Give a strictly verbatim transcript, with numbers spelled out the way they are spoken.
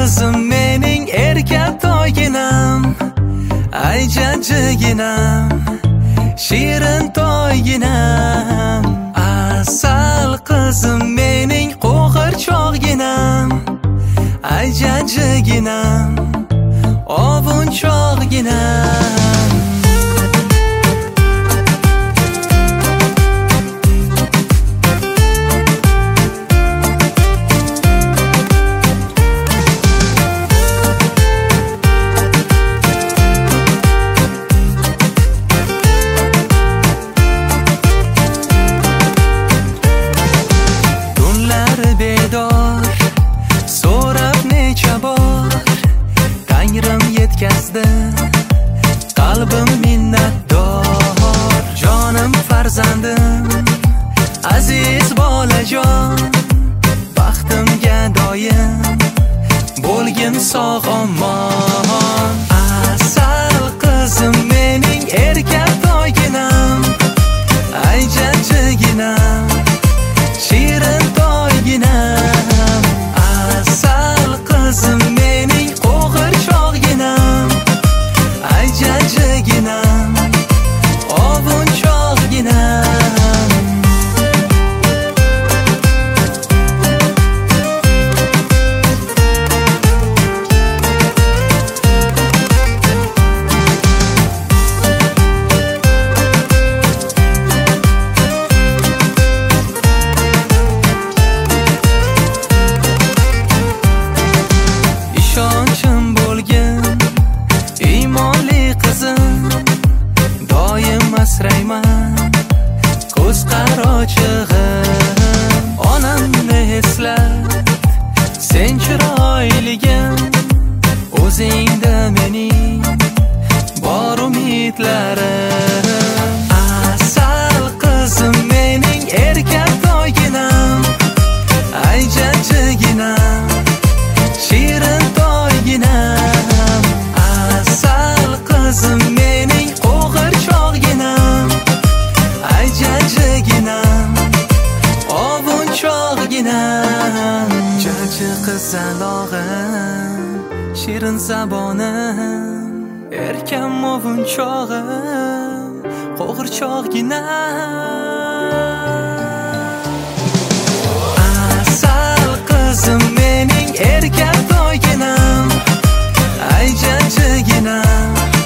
qizim mening erkatoyginam, ay jajjiginam, shirin toyginam. Asal qizim mening qo'g'irchoqginam, ay jajjiginam, ovunchoqginam. Bedor so'rab necha bor Tangrim yetkazdi qalbim minnatdor. Jonim farzandim, aziz bolajon, baxtimga doim bo'lgin sog'-omon. Asal qizim mening erkatoyginam, ay jajjiginam, shirin toyginam. Asal qizim mening qo'g'irchoqginam, ay jajjiginam, ovunchoqginam. Ishonchim bo'lgin iymonli qizim, doim asrayman ko'z qarochig'im. Onamni eslat, sen chiroyligim, o'zingda mening bor umidlarim. Asal qizim mening erkatoyginam, ay jajjiginam, shirin toyginam. Asal qizim mening qo'g'irchoqginam, ay jajjiginam, ovunchoqginam. Jajji qizalog'im, shirin zabonim, erkam ovunchog'im, qo'g'irchoqginam. Asal qizim mening erkatoyginam, ay jajjiginam,